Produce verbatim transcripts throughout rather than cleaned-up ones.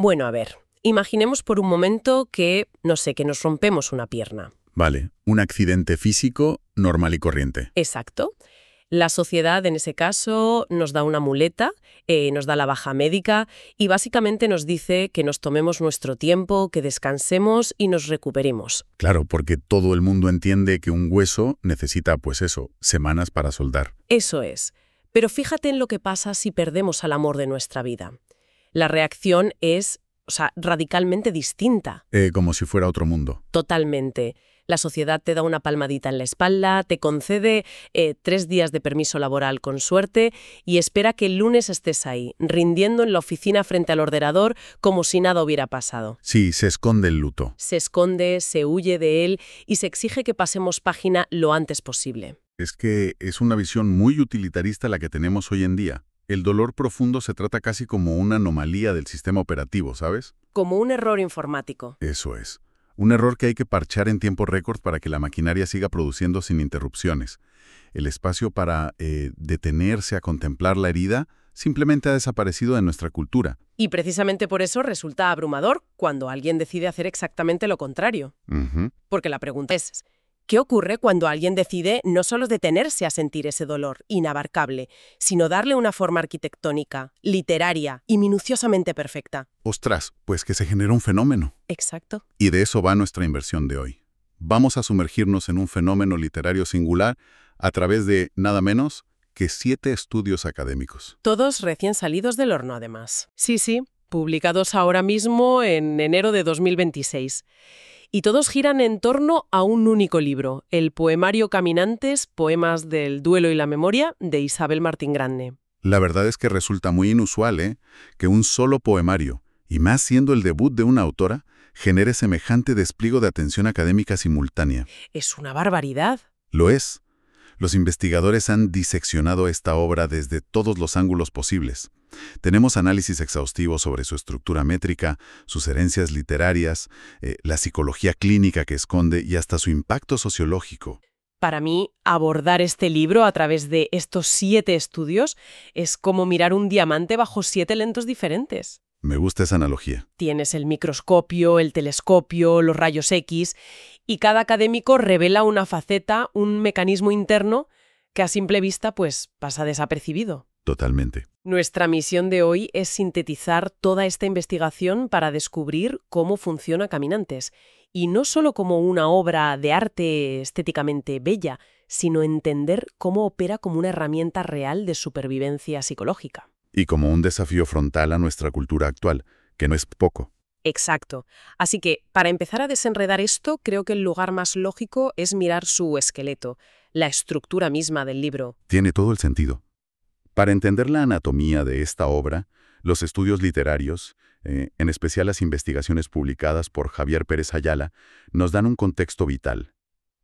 Bueno, a ver, imaginemos por un momento que, no sé, que nos rompemos una pierna. Vale, un accidente físico normal y corriente. Exacto. La sociedad, en ese caso, nos da una muleta, eh, nos da la baja médica y básicamente nos dice que nos tomemos nuestro tiempo, que descansemos y nos recuperemos. Claro, porque todo el mundo entiende que un hueso necesita, pues eso, semanas para soldar. Eso es. Pero fíjate en lo que pasa si perdemos al amor de nuestra vida. La reacción es, o sea, radicalmente distinta. Eh, como si fuera otro mundo. Totalmente. La sociedad te da una palmadita en la espalda, te concede eh, tres días de permiso laboral con suerte y espera que el lunes estés ahí, rindiendo en la oficina frente al ordenador como si nada hubiera pasado. Sí, se esconde el luto. Se esconde, se huye de él y se exige que pasemos página lo antes posible. Es que es una visión muy utilitarista la que tenemos hoy en día. El dolor profundo se trata casi como una anomalía del sistema operativo, ¿sabes? Como un error informático. Eso es. Un error que hay que parchar en tiempo récord para que la maquinaria siga produciendo sin interrupciones. El espacio para eh, detenerse a contemplar la herida simplemente ha desaparecido de nuestra cultura. Y precisamente por eso resulta abrumador cuando alguien decide hacer exactamente lo contrario. Ujú. Porque la pregunta es, ¿qué ocurre cuando alguien decide no solo detenerse a sentir ese dolor inabarcable, sino darle una forma arquitectónica, literaria y minuciosamente perfecta? Ostras, pues que se genera un fenómeno. Exacto. Y de eso va nuestra inversión de hoy. Vamos a sumergirnos en un fenómeno literario singular a través de, nada menos, que siete estudios académicos. Todos recién salidos del horno, además. Sí, sí, publicados ahora mismo en enero de dos mil veintiséis. Y todos giran en torno a un único libro, el poemario Caminantes, Poemas del Duelo y la Memoria, de Isabel Martín Grande. La verdad es que resulta muy inusual, ¿eh?, que un solo poemario, y más siendo el debut de una autora, genere semejante despliegue de atención académica simultánea. Es una barbaridad. Lo es. Los investigadores han diseccionado esta obra desde todos los ángulos posibles. Tenemos análisis exhaustivos sobre su estructura métrica, sus herencias literarias, eh, la psicología clínica que esconde y hasta su impacto sociológico. Para mí, abordar este libro a través de estos siete estudios es como mirar un diamante bajo siete lentes diferentes. Me gusta esa analogía. Tienes el microscopio, el telescopio, los rayos X, y cada académico revela una faceta, un mecanismo interno que a simple vista pues pasa desapercibido. Totalmente. Nuestra misión de hoy es sintetizar toda esta investigación para descubrir cómo funciona Caminantes, y no solo como una obra de arte estéticamente bella, sino entender cómo opera como una herramienta real de supervivencia psicológica. Y como un desafío frontal a nuestra cultura actual, que no es poco. Exacto. Así que, para empezar a desenredar esto, creo que el lugar más lógico es mirar su esqueleto, la estructura misma del libro. Tiene todo el sentido. Para entender la anatomía de esta obra, los estudios literarios, eh, en especial las investigaciones publicadas por Javier Pérez Ayala, nos dan un contexto vital.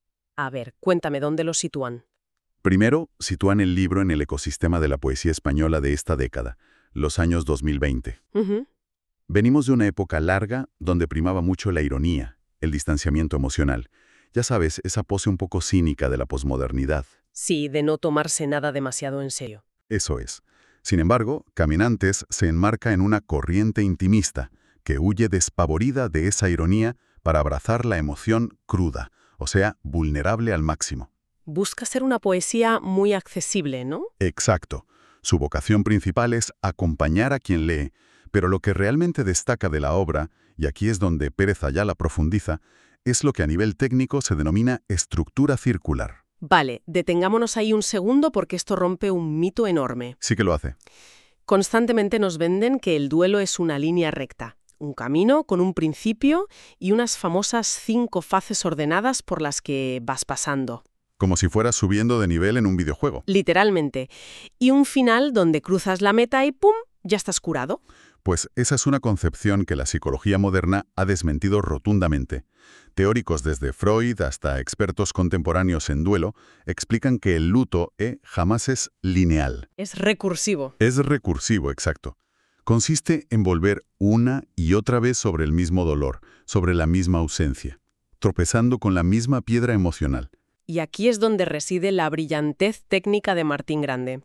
A ver, cuéntame dónde lo sitúan. Primero, sitúan el libro en el ecosistema de la poesía española de esta década, los años dos mil veinte. Uh-huh. Venimos de una época larga donde primaba mucho la ironía, el distanciamiento emocional. Ya sabes, esa pose un poco cínica de la posmodernidad. Sí, de no tomarse nada demasiado en serio. Eso es. Sin embargo, Caminantes se enmarca en una corriente intimista que huye despavorida de esa ironía para abrazar la emoción cruda, o sea, vulnerable al máximo. Busca ser una poesía muy accesible, ¿no? Exacto. Su vocación principal es acompañar a quien lee, pero lo que realmente destaca de la obra, y aquí es donde Pérez Ayala profundiza, es lo que a nivel técnico se denomina estructura circular. Vale, detengámonos ahí un segundo porque esto rompe un mito enorme. Sí que lo hace. Constantemente nos venden que el duelo es una línea recta, un camino con un principio y unas famosas cinco fases ordenadas por las que vas pasando. Como si fueras subiendo de nivel en un videojuego. Literalmente. Y un final donde cruzas la meta y ¡pum!, ya estás curado. Pues esa es una concepción que la psicología moderna ha desmentido rotundamente. Teóricos desde Freud hasta expertos contemporáneos en duelo explican que el luto eh, jamás es lineal. Es recursivo. Es recursivo, exacto. Consiste en volver una y otra vez sobre el mismo dolor, sobre la misma ausencia, tropezando con la misma piedra emocional. Y aquí es donde reside la brillantez técnica de Martín Grande.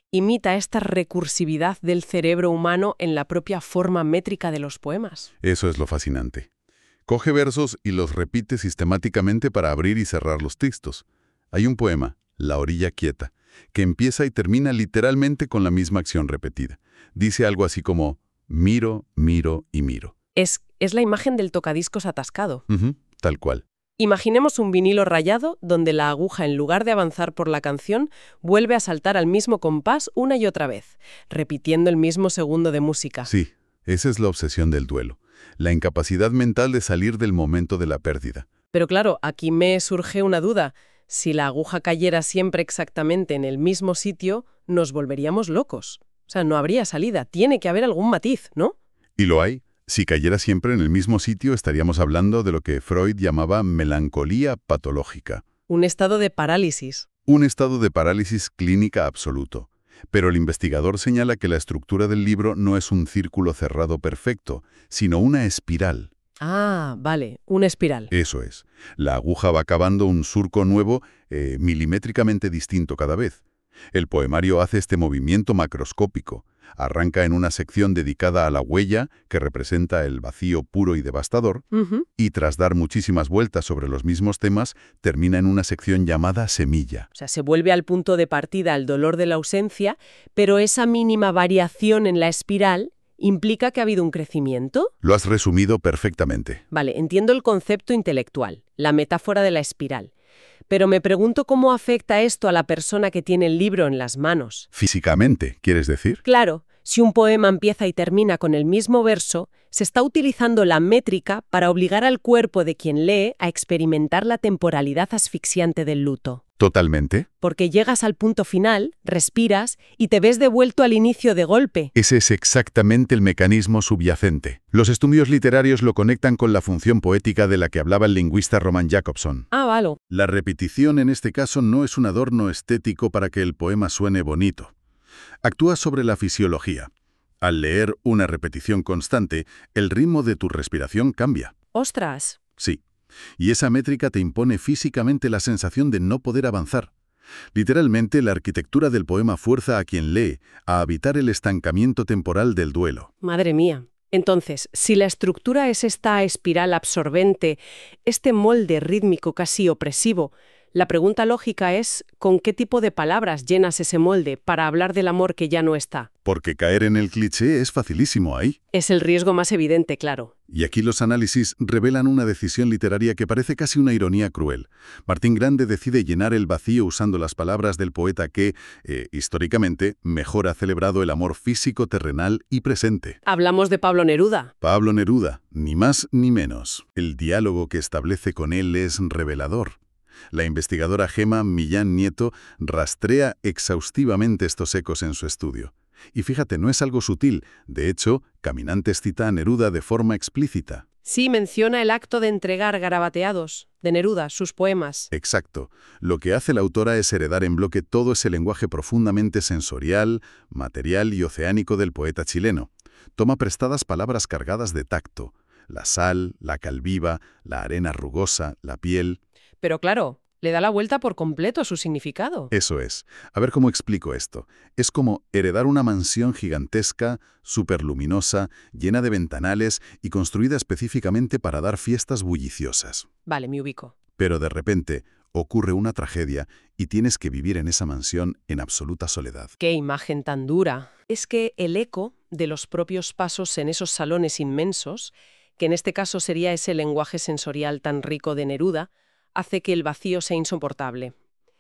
Imita esta recursividad del cerebro humano en la propia forma métrica de los poemas. Eso es lo fascinante. Coge versos y los repite sistemáticamente para abrir y cerrar los textos. Hay un poema, La orilla quieta, que empieza y termina literalmente con la misma acción repetida. Dice algo así como, miro, miro y miro. Es, es la imagen del tocadiscos atascado. Ujú, tal cual. Imaginemos un vinilo rayado donde la aguja, en lugar de avanzar por la canción, vuelve a saltar al mismo compás una y otra vez, repitiendo el mismo segundo de música. Sí, esa es la obsesión del duelo. La incapacidad mental de salir del momento de la pérdida. Pero claro, aquí me surge una duda. Si la aguja cayera siempre exactamente en el mismo sitio, nos volveríamos locos. O sea, no habría salida. Tiene que haber algún matiz, ¿no? Y lo hay. Si cayera siempre en el mismo sitio, estaríamos hablando de lo que Freud llamaba melancolía patológica. Un estado de parálisis. Un estado de parálisis clínica absoluto. Pero el investigador señala que la estructura del libro no es un círculo cerrado perfecto, sino una espiral. Ah, vale, una espiral. Eso es. La aguja va cavando un surco nuevo, eh, milimétricamente distinto cada vez. El poemario hace este movimiento macroscópico. Arranca en una sección dedicada a la huella, que representa el vacío puro y devastador, Uh-huh. y tras dar muchísimas vueltas sobre los mismos temas, termina en una sección llamada semilla. O sea, se vuelve al punto de partida el dolor de la ausencia, pero esa mínima variación en la espiral implica que ha habido un crecimiento. Lo has resumido perfectamente. Vale, entiendo el concepto intelectual, la metáfora de la espiral. Pero me pregunto cómo afecta esto a la persona que tiene el libro en las manos. Físicamente, ¿quieres decir? Claro, si un poema empieza y termina con el mismo verso, se está utilizando la métrica para obligar al cuerpo de quien lee a experimentar la temporalidad asfixiante del luto. Totalmente. Porque llegas al punto final, respiras y te ves devuelto al inicio de golpe. Ese es exactamente el mecanismo subyacente. Los estudios literarios lo conectan con la función poética de la que hablaba el lingüista Roman Jakobson. Ah, vale. La repetición en este caso no es un adorno estético para que el poema suene bonito. Actúa sobre la fisiología. Al leer una repetición constante, el ritmo de tu respiración cambia. ¡Ostras! Sí. Y esa métrica te impone físicamente la sensación de no poder avanzar. Literalmente, la arquitectura del poema fuerza a quien lee a evitar el estancamiento temporal del duelo. Madre mía. Entonces, si la estructura es esta espiral absorbente, este molde rítmico casi opresivo, la pregunta lógica es, ¿con qué tipo de palabras llenas ese molde para hablar del amor que ya no está? Porque caer en el cliché es facilísimo ahí. Es el riesgo más evidente, claro. Y aquí los análisis revelan una decisión literaria que parece casi una ironía cruel. Martín Grande decide llenar el vacío usando las palabras del poeta que, eh, históricamente, mejor ha celebrado el amor físico, terrenal y presente. Hablamos de Pablo Neruda. Pablo Neruda, ni más ni menos. El diálogo que establece con él es revelador. La investigadora Gema Millán Nieto rastrea exhaustivamente estos ecos en su estudio. Y fíjate, no es algo sutil. De hecho, Caminantes cita a Neruda de forma explícita. Sí, menciona el acto de entregar garabateados de Neruda, sus poemas. Exacto. Lo que hace la autora es heredar en bloque todo ese lenguaje profundamente sensorial, material y oceánico del poeta chileno. Toma prestadas palabras cargadas de tacto. La sal, la cal viva, la arena rugosa, la piel. Pero claro, le da la vuelta por completo a su significado. Eso es. A ver cómo explico esto. Es como heredar una mansión gigantesca, superluminosa, llena de ventanales y construida específicamente para dar fiestas bulliciosas. Vale, me ubico. Pero de repente ocurre una tragedia y tienes que vivir en esa mansión en absoluta soledad. ¡Qué imagen tan dura! Es que el eco de los propios pasos en esos salones inmensos, que en este caso sería ese lenguaje sensorial tan rico de Neruda, hace que el vacío sea insoportable.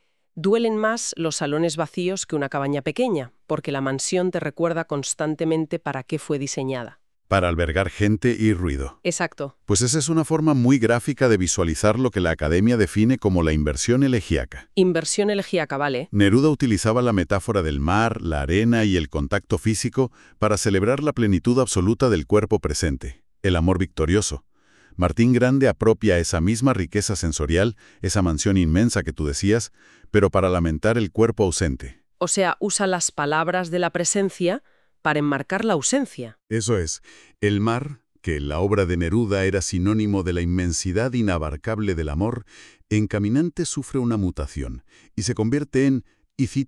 Duelen más los salones vacíos que una cabaña pequeña, porque la mansión te recuerda constantemente para qué fue diseñada. Para albergar gente y ruido. Exacto. Pues esa es una forma muy gráfica de visualizar lo que la Academia define como la inversión elegíaca. Inversión elegíaca, ¿vale? Neruda utilizaba la metáfora del mar, la arena y el contacto físico para celebrar la plenitud absoluta del cuerpo presente, el amor victorioso. Martín Grande apropia esa misma riqueza sensorial, esa mansión inmensa que tú decías, pero para lamentar el cuerpo ausente. O sea, usa las palabras de la presencia para enmarcar la ausencia. Eso es. El mar, que en la obra de Neruda era sinónimo de la inmensidad inabarcable del amor, en Caminante sufre una mutación y se convierte en, y cito,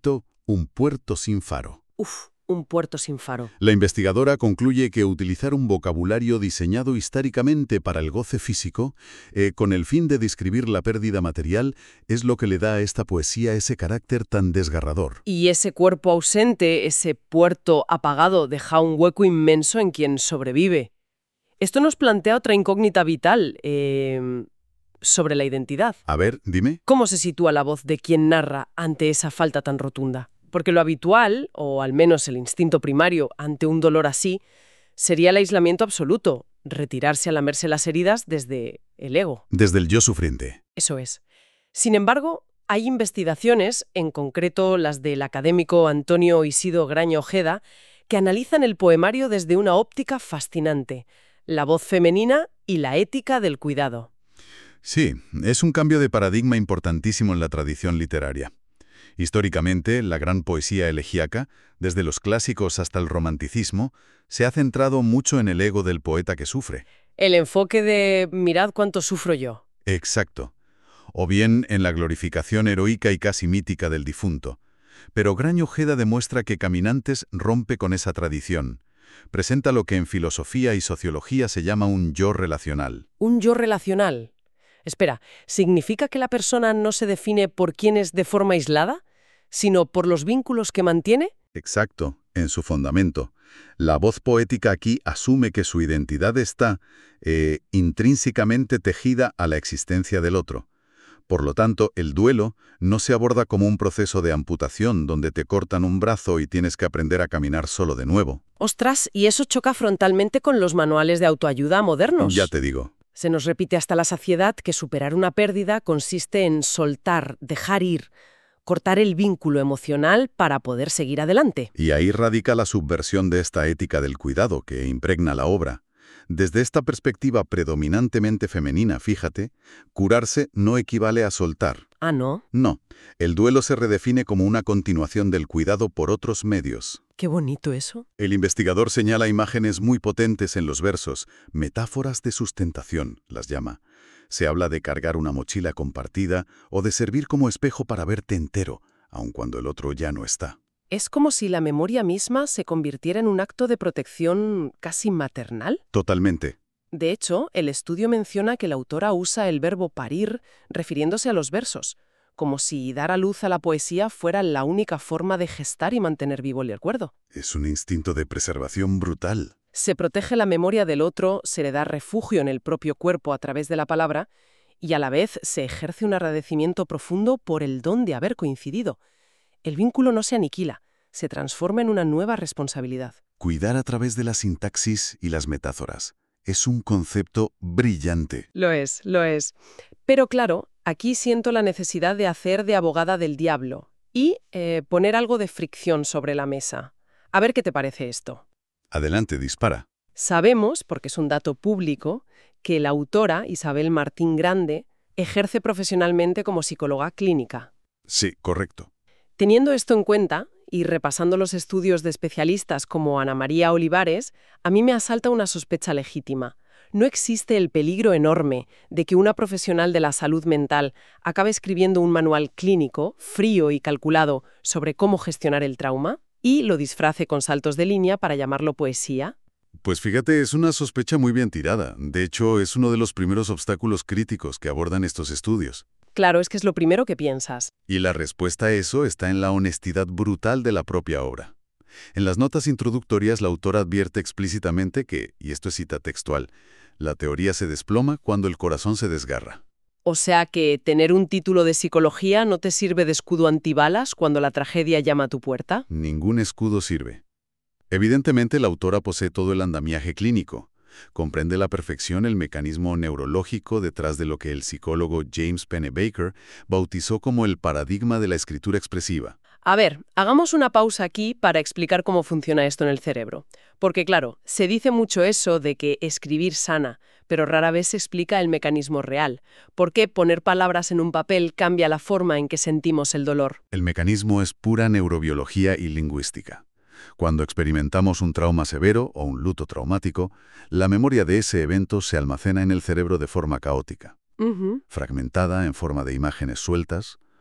un puerto sin faro. Uf, un puerto sin faro. La investigadora concluye que utilizar un vocabulario diseñado históricamente para el goce físico, eh, con el fin de describir la pérdida material, es lo que le da a esta poesía ese carácter tan desgarrador. Y ese cuerpo ausente, ese puerto apagado, deja un hueco inmenso en quien sobrevive. Esto nos plantea otra incógnita vital eh, sobre la identidad. A ver, dime. ¿Cómo se sitúa la voz de quien narra ante esa falta tan rotunda? Porque lo habitual, o al menos el instinto primario ante un dolor así, sería el aislamiento absoluto, retirarse a lamerse las heridas desde el ego. Desde el yo sufriente. Eso es. Sin embargo, hay investigaciones, en concreto las del académico Antonio Isidro Graña Ojeda, que analizan el poemario desde una óptica fascinante, la voz femenina y la ética del cuidado. Sí, es un cambio de paradigma importantísimo en la tradición literaria. Históricamente, la gran poesía elegíaca, desde los clásicos hasta el romanticismo, se ha centrado mucho en el ego del poeta que sufre. El enfoque de «mirad cuánto sufro yo». Exacto. O bien en la glorificación heroica y casi mítica del difunto. Pero Graña Ojeda demuestra que Caminantes rompe con esa tradición. Presenta lo que en filosofía y sociología se llama un yo relacional. ¿Un yo relacional? Espera, ¿significa que la persona no se define por quién es de forma aislada, sino por los vínculos que mantiene? Exacto, en su fundamento. La voz poética aquí asume que su identidad está eh, intrínsecamente tejida a la existencia del otro. Por lo tanto, el duelo no se aborda como un proceso de amputación donde te cortan un brazo y tienes que aprender a caminar solo de nuevo. Ostras, y eso choca frontalmente con los manuales de autoayuda modernos. Ya te digo. Se nos repite hasta la saciedad que superar una pérdida consiste en soltar, dejar ir, cortar el vínculo emocional para poder seguir adelante. Y ahí radica la subversión de esta ética del cuidado que impregna la obra. Desde esta perspectiva predominantemente femenina, fíjate, curarse no equivale a soltar. Ah, ¿no? No, el duelo se redefine como una continuación del cuidado por otros medios. Qué bonito eso. El investigador señala imágenes muy potentes en los versos, metáforas de sustentación, las llama. Se habla de cargar una mochila compartida o de servir como espejo para verte entero, aun cuando el otro ya no está. Es como si la memoria misma se convirtiera en un acto de protección casi maternal. Totalmente. De hecho, el estudio menciona que la autora usa el verbo parir refiriéndose a los versos, como si dar a luz a la poesía fuera la única forma de gestar y mantener vivo el recuerdo. Es un instinto de preservación brutal. Se protege la memoria del otro, se le da refugio en el propio cuerpo a través de la palabra, y a la vez se ejerce un agradecimiento profundo por el don de haber coincidido. El vínculo no se aniquila, se transforma en una nueva responsabilidad. Cuidar a través de la sintaxis y las metáforas. Es un concepto brillante. Lo es, lo es. Pero claro, aquí siento la necesidad de hacer de abogada del diablo y eh, poner algo de fricción sobre la mesa. A ver qué te parece esto. Adelante, dispara. Sabemos, porque es un dato público, que la autora, Isabel Martín Grande, ejerce profesionalmente como psicóloga clínica. Sí, correcto. Teniendo esto en cuenta, y repasando los estudios de especialistas como Ana María Olivares, a mí me asalta una sospecha legítima. ¿No existe el peligro enorme de que una profesional de la salud mental acabe escribiendo un manual clínico, frío y calculado, sobre cómo gestionar el trauma, y lo disfrace con saltos de línea para llamarlo poesía? Pues fíjate, es una sospecha muy bien tirada. De hecho, es uno de los primeros obstáculos críticos que abordan estos estudios. Claro, es que es lo primero que piensas. Y la respuesta a eso está en la honestidad brutal de la propia obra. En las notas introductorias, la autora advierte explícitamente que, y esto es cita textual, la teoría se desploma cuando el corazón se desgarra. O sea que tener un título de psicología no te sirve de escudo antibalas cuando la tragedia llama a tu puerta. Ningún escudo sirve. Evidentemente, la autora posee todo el andamiaje clínico. Comprende a la perfección el mecanismo neurológico detrás de lo que el psicólogo James Pennebaker bautizó como el paradigma de la escritura expresiva. A ver, hagamos una pausa aquí para explicar cómo funciona esto en el cerebro. Porque claro, se dice mucho eso de que escribir sana, pero rara vez se explica el mecanismo real. ¿Por qué poner palabras en un papel cambia la forma en que sentimos el dolor? El mecanismo es pura neurobiología y lingüística. Cuando experimentamos un trauma severo o un luto traumático, la memoria de ese evento se almacena en el cerebro de forma caótica, Uh-huh. fragmentada en forma de imágenes sueltas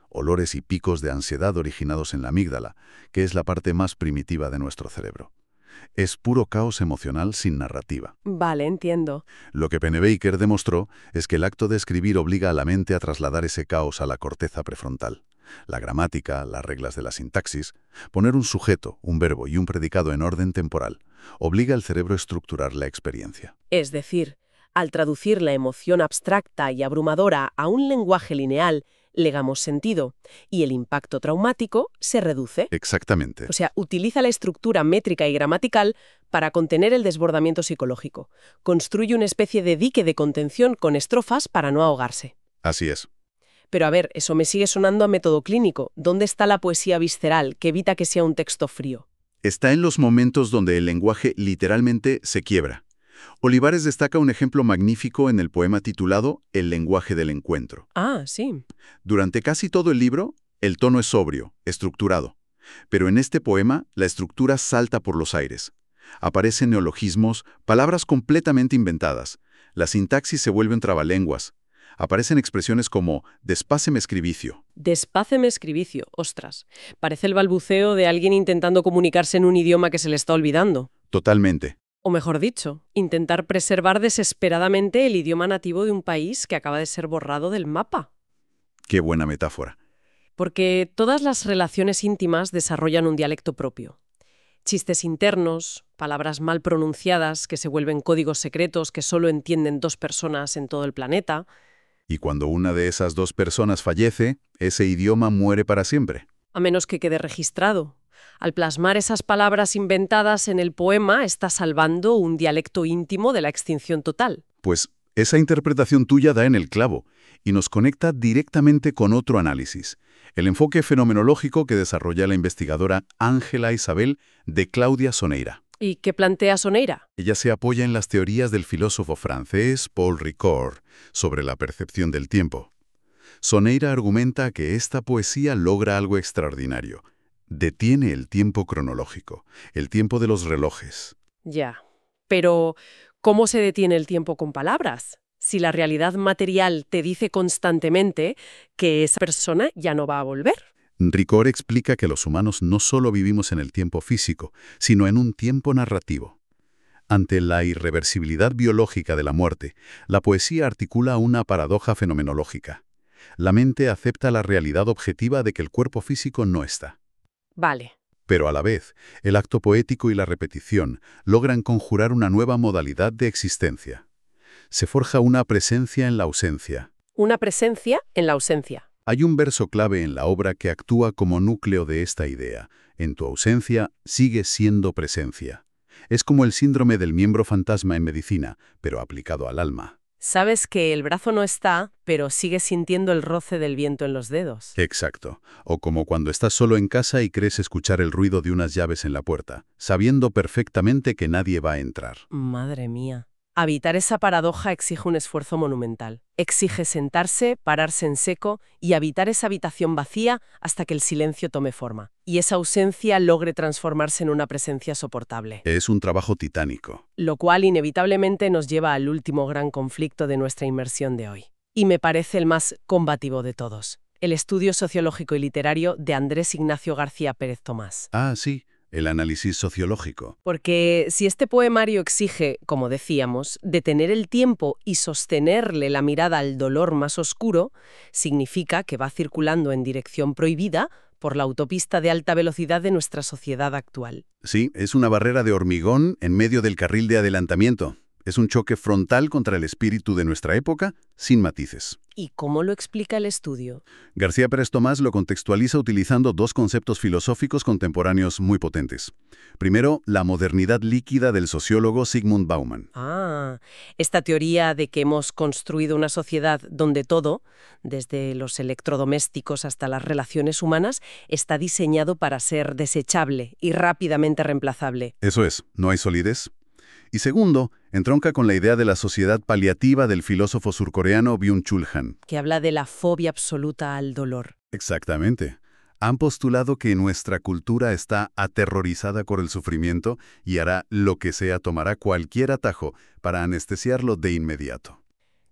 olores y picos de ansiedad originados en la amígdala, que es la parte más primitiva de nuestro cerebro. Es puro caos emocional sin narrativa. Vale, entiendo. Lo que Pennebaker demostró es que el acto de escribir obliga a la mente a trasladar ese caos a la corteza prefrontal. La gramática, las reglas de la sintaxis, poner un sujeto, un verbo y un predicado en orden temporal, obliga al cerebro a estructurar la experiencia. Es decir, al traducir la emoción abstracta y abrumadora a un lenguaje lineal, le damos sentido, y el impacto traumático se reduce. Exactamente. O sea, utiliza la estructura métrica y gramatical para contener el desbordamiento psicológico. Construye una especie de dique de contención con estrofas para no ahogarse. Así es. Pero a ver, eso me sigue sonando a método clínico. ¿Dónde está la poesía visceral que evita que sea un texto frío? Está en los momentos donde el lenguaje literalmente se quiebra. Olivares destaca un ejemplo magnífico en el poema titulado El lenguaje del encuentro. Ah, sí. Durante casi todo el libro, el tono es sobrio, estructurado. Pero en este poema, la estructura salta por los aires. Aparecen neologismos, palabras completamente inventadas. La sintaxis se vuelve un trabalenguas. Aparecen expresiones como «despáceme escribicio». Despáceme escribicio, ostras. Parece el balbuceo de alguien intentando comunicarse en un idioma que se le está olvidando. Totalmente. O mejor dicho, intentar preservar desesperadamente el idioma nativo de un país que acaba de ser borrado del mapa. Qué buena metáfora. Porque todas las relaciones íntimas desarrollan un dialecto propio. Chistes internos, palabras mal pronunciadas que se vuelven códigos secretos que solo entienden dos personas en todo el planeta. Y cuando una de esas dos personas fallece, ese idioma muere para siempre. A menos que quede registrado. Al plasmar esas palabras inventadas en el poema, está salvando un dialecto íntimo de la extinción total. Pues esa interpretación tuya da en el clavo y nos conecta directamente con otro análisis, el enfoque fenomenológico que desarrolla la investigadora Ángela Isabel de Claudia Soneira. ¿Y qué plantea Soneira? Ella se apoya en las teorías del filósofo francés Paul Ricoeur sobre la percepción del tiempo. Soneira argumenta que esta poesía logra algo extraordinario. Detiene el tiempo cronológico, el tiempo de los relojes. Ya. Pero, ¿cómo se detiene el tiempo con palabras? Si la realidad material te dice constantemente que esa persona ya no va a volver. Ricoeur explica que los humanos no solo vivimos en el tiempo físico, sino en un tiempo narrativo. Ante la irreversibilidad biológica de la muerte, la poesía articula una paradoja fenomenológica. La mente acepta la realidad objetiva de que el cuerpo físico no está. Vale. Pero a la vez, el acto poético y la repetición logran conjurar una nueva modalidad de existencia. Se forja una presencia en la ausencia. Una presencia en la ausencia. Hay un verso clave en la obra que actúa como núcleo de esta idea. En tu ausencia sigue siendo presencia. Es como el síndrome del miembro fantasma en medicina, pero aplicado al alma. Sabes que el brazo no está, pero sigues sintiendo el roce del viento en los dedos. Exacto. O como cuando estás solo en casa y crees escuchar el ruido de unas llaves en la puerta, sabiendo perfectamente que nadie va a entrar. Madre mía. Habitar esa paradoja exige un esfuerzo monumental. Exige sentarse, pararse en seco y habitar esa habitación vacía hasta que el silencio tome forma. Y esa ausencia logre transformarse en una presencia soportable. Es un trabajo titánico. Lo cual inevitablemente nos lleva al último gran conflicto de nuestra inmersión de hoy. Y me parece el más combativo de todos. El estudio sociológico y literario de Andrés Ignacio García Pérez Tomás. Ah, sí. El análisis sociológico. Porque si este poemario exige, como decíamos, detener el tiempo y sostenerle la mirada al dolor más oscuro, significa que va circulando en dirección prohibida por la autopista de alta velocidad de nuestra sociedad actual. Sí, es una barrera de hormigón en medio del carril de adelantamiento. Es un choque frontal contra el espíritu de nuestra época, sin matices. ¿Y cómo lo explica el estudio? García Pérez Tomás lo contextualiza utilizando dos conceptos filosóficos contemporáneos muy potentes. Primero, la modernidad líquida del sociólogo Zygmunt Bauman. Ah, esta teoría de que hemos construido una sociedad donde todo, desde los electrodomésticos hasta las relaciones humanas, está diseñado para ser desechable y rápidamente reemplazable. Eso es, no hay solidez. Y segundo, entronca con la idea de la sociedad paliativa del filósofo surcoreano Byung-Chul Han. Que habla de la fobia absoluta al dolor. Exactamente. Han postulado que nuestra cultura está aterrorizada por el sufrimiento y hará lo que sea, tomará cualquier atajo para anestesiarlo de inmediato.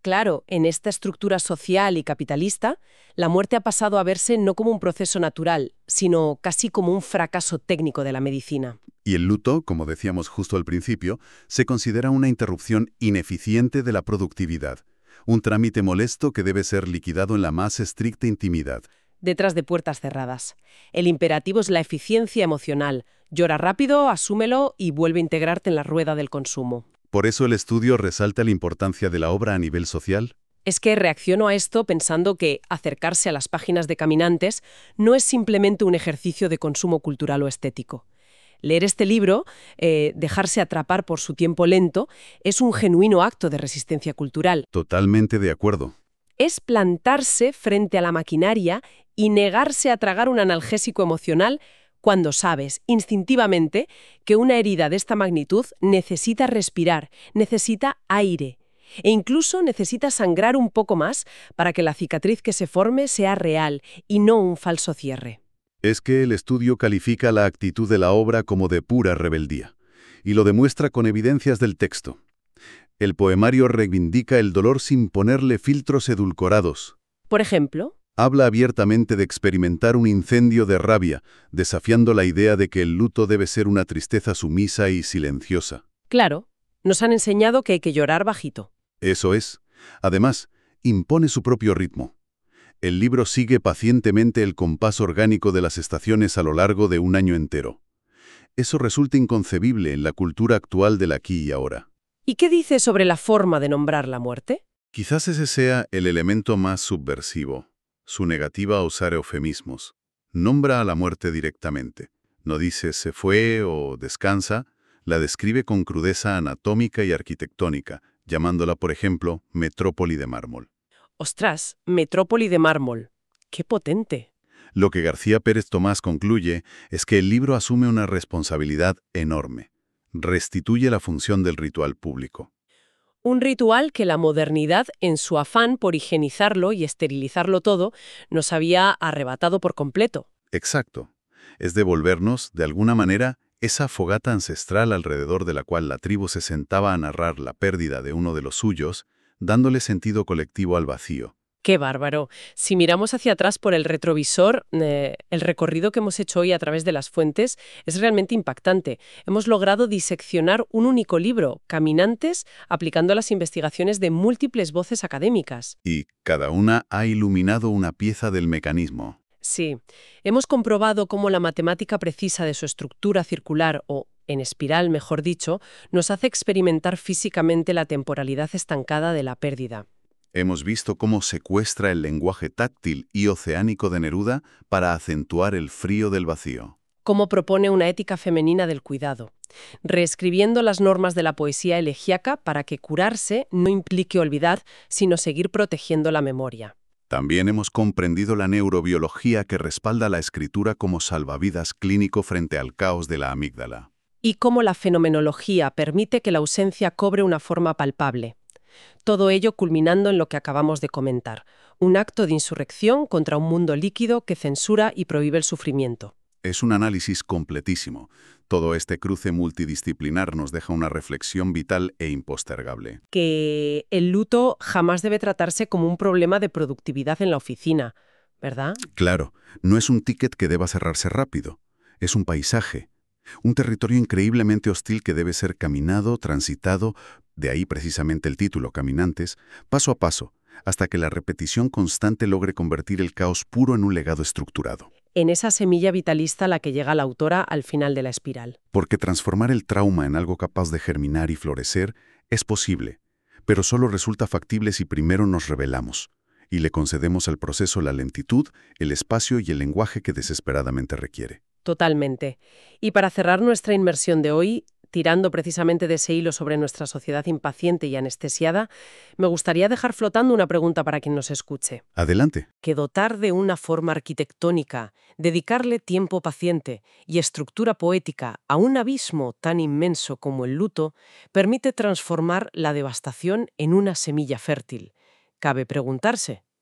Claro, en esta estructura social y capitalista, la muerte ha pasado a verse no como un proceso natural, sino casi como un fracaso técnico de la medicina. Y el luto, como decíamos justo al principio, se considera una interrupción ineficiente de la productividad, un trámite molesto que debe ser liquidado en la más estricta intimidad. Detrás de puertas cerradas. El imperativo es la eficiencia emocional. Llora rápido, asúmelo y vuelve a integrarte en la rueda del consumo. Por eso el estudio resalta la importancia de la obra a nivel social. Es que reacciono a esto pensando que acercarse a las páginas de Caminantes no es simplemente un ejercicio de consumo cultural o estético. Leer este libro, eh, dejarse atrapar por su tiempo lento, es un genuino acto de resistencia cultural. Totalmente de acuerdo. Es plantarse frente a la maquinaria y negarse a tragar un analgésico emocional cuando sabes, instintivamente, que una herida de esta magnitud necesita respirar, necesita aire, e incluso necesita sangrar un poco más para que la cicatriz que se forme sea real y no un falso cierre. Es que el estudio califica la actitud de la obra como de pura rebeldía, y lo demuestra con evidencias del texto. El poemario reivindica el dolor sin ponerle filtros edulcorados. Por ejemplo, Habla abiertamente de experimentar un incendio de rabia, desafiando la idea de que el luto debe ser una tristeza sumisa y silenciosa. claro, nos han enseñado que hay que llorar bajito. Eso es. Además, impone su propio ritmo. El libro sigue pacientemente el compás orgánico de las estaciones a lo largo de un año entero. Eso resulta inconcebible en la cultura actual del aquí y ahora. ¿Y qué dice sobre la forma de nombrar la muerte? Quizás ese sea el elemento más subversivo, su negativa a usar eufemismos. Nombra a la muerte directamente. No dice se fue o descansa, la describe con crudeza anatómica y arquitectónica, llamándola, por ejemplo, metrópoli de mármol. Ostras, metrópoli de mármol. ¡Qué potente! Lo que García Pérez Tomás concluye es que el libro asume una responsabilidad enorme. Restituye la función del ritual público. Un ritual que la modernidad, en su afán por higienizarlo y esterilizarlo todo, nos había arrebatado por completo. Exacto. Es devolvernos, de alguna manera, esa fogata ancestral alrededor de la cual la tribu se sentaba a narrar la pérdida de uno de los suyos, dándole sentido colectivo al vacío. ¡Qué bárbaro! Si miramos hacia atrás por el retrovisor, eh, el recorrido que hemos hecho hoy a través de las fuentes es realmente impactante. Hemos logrado diseccionar un único libro, Caminantes, aplicando las investigaciones de múltiples voces académicas. Y cada una ha iluminado una pieza del mecanismo. Sí, hemos comprobado cómo la matemática precisa de su estructura circular o en espiral, mejor dicho, nos hace experimentar físicamente la temporalidad estancada de la pérdida. Hemos visto cómo secuestra el lenguaje táctil y oceánico de Neruda para acentuar el frío del vacío. Cómo propone una ética femenina del cuidado, reescribiendo las normas de la poesía elegíaca para que curarse no implique olvidar, sino seguir protegiendo la memoria. También hemos comprendido la neurobiología que respalda la escritura como salvavidas clínico frente al caos de la amígdala. Y cómo la fenomenología permite que la ausencia cobre una forma palpable. Todo ello culminando en lo que acabamos de comentar, un acto de insurrección contra un mundo líquido que censura y prohíbe el sufrimiento. Es un análisis completísimo. Todo este cruce multidisciplinar nos deja una reflexión vital e impostergable. Que el luto jamás debe tratarse como un problema de productividad en la oficina, ¿verdad? Claro, no es un ticket que deba cerrarse rápido. Es un paisaje. Un territorio increíblemente hostil que debe ser caminado, transitado, de ahí precisamente el título, Caminantes, paso a paso, hasta que la repetición constante logre convertir el caos puro en un legado estructurado. En esa semilla vitalista a la que llega la autora al final de la espiral. Porque transformar el trauma en algo capaz de germinar y florecer es posible, pero solo resulta factible si primero nos rebelamos y le concedemos al proceso la lentitud, el espacio y el lenguaje que desesperadamente requiere. Totalmente. Y para cerrar nuestra inmersión de hoy, tirando precisamente de ese hilo sobre nuestra sociedad impaciente y anestesiada, me gustaría dejar flotando una pregunta para quien nos escuche. Adelante. Que dotar de una forma arquitectónica, dedicarle tiempo paciente y estructura poética a un abismo tan inmenso como el luto, permite transformar la devastación en una semilla fértil. Cabe preguntarse,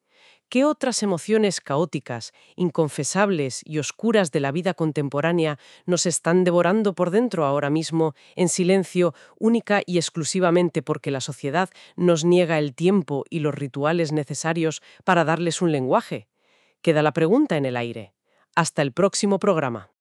¿Qué otras emociones caóticas, inconfesables y oscuras de la vida contemporánea nos están devorando por dentro ahora mismo, en silencio, única y exclusivamente porque la sociedad nos niega el tiempo y los rituales necesarios para darles un lenguaje? Queda la pregunta en el aire. Hasta el próximo programa.